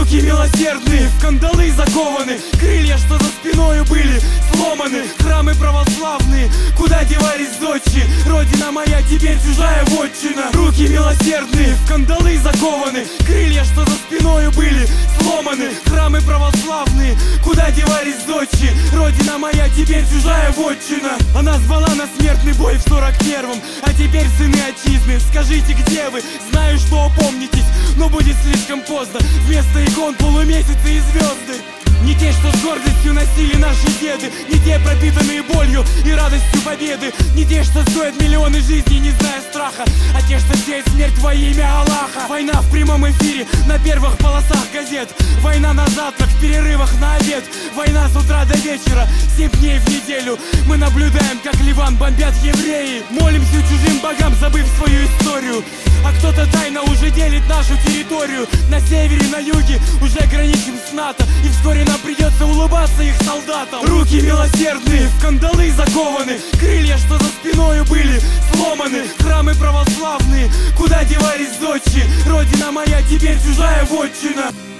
Руки милосердные, в кандалы закованы, крылья, что за спиною были сломаны. Храмы православные, куда девались дочи? Родина моя, теперь чужая вотчина. Руки милосердные, в кандалы закованы, крылья, что за спиною были сломаны. Храмы православные, куда девались дочи? Родина моя, теперь чужая вотчина. Она звала на смертный бой в 41-м, а теперь сыны отчизны, скажите, где вы? Знаю, что опомнитесь, но будет слишком поздно. Вместо икон полумесяцы и звезды. Не те, что с гордостью носили наши деды, не те, пропитанные болью и радостью победы, не те, что стоят миллионы жизней, не зная страха, а те, что сеют смерть во имя Аллаха. Война в прямом эфире на первых полосах газет, война на завтрак, в перерывах на обед, война с утра до вечера, 7 дней в неделю. Мы наблюдаем, как Ливан бомбят евреи, молимся чужим богам, забыв свою историю. А кто-то тайно уже делит нашу территорию. На севере, на юге уже граничим с НАТО, и вскоре нам придется улыбаться их солдатам. Руки милосердные, в кандалы закованы, крылья, что за спиною были сломаны. Храмы православные, куда девались дочи? Родина моя, теперь чужая вотчина.